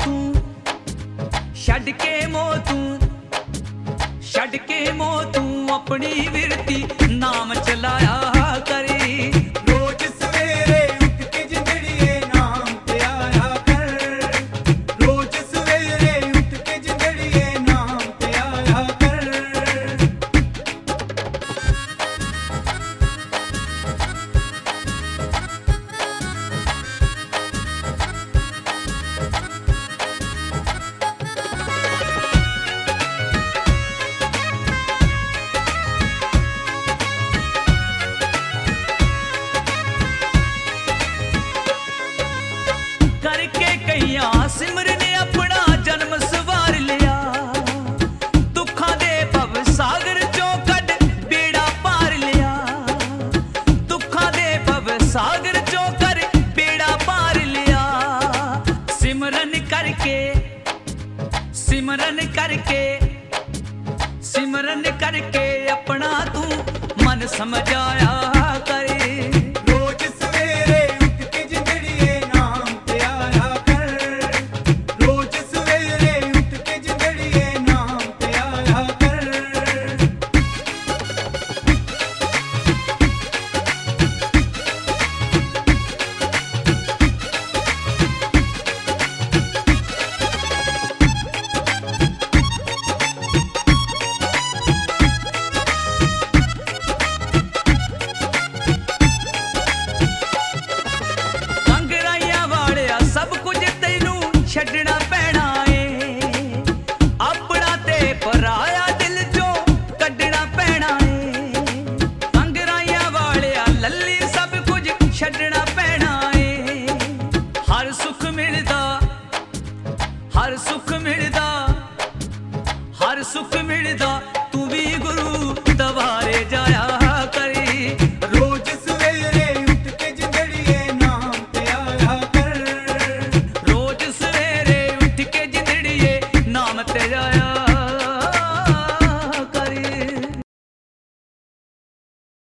तू छड़ के मोह तू छड़ के मोह तू अपनी विरती नाम चलाया करे। रोज सवेरे उठ के जिंदड़िए नाम ते आया कर। रोज सवेरे उठ के जिंदड़िए नाम ते आया कर। करके कईया सिमरन अपना जन्म सवार लिया। दुखा दे भव सागर चों कड बेड़ा पार लिया। दुखा दे भव सागर चों कर बेड़ा पार लिया। सिमरन करके सिमरन करके सिमरन करके अपना तू मन समझाया करे। रोज सवेरे उठ के जिंदड़िए नाम ते आया कर। रोज सवेरे उठ के जिंदड़िए नाम ते आया कर। अंगराइयां वालिया सब कुछ तैनू छड्डना पैना ए। अपना ते पराया दिल चों कड्डना पैना ए। अंगराइयां वालिया लल्ली सब कुछ छड्डना पैना ए। हर सुख मिलदा हर सुख मिलदा हर सुख मिलदा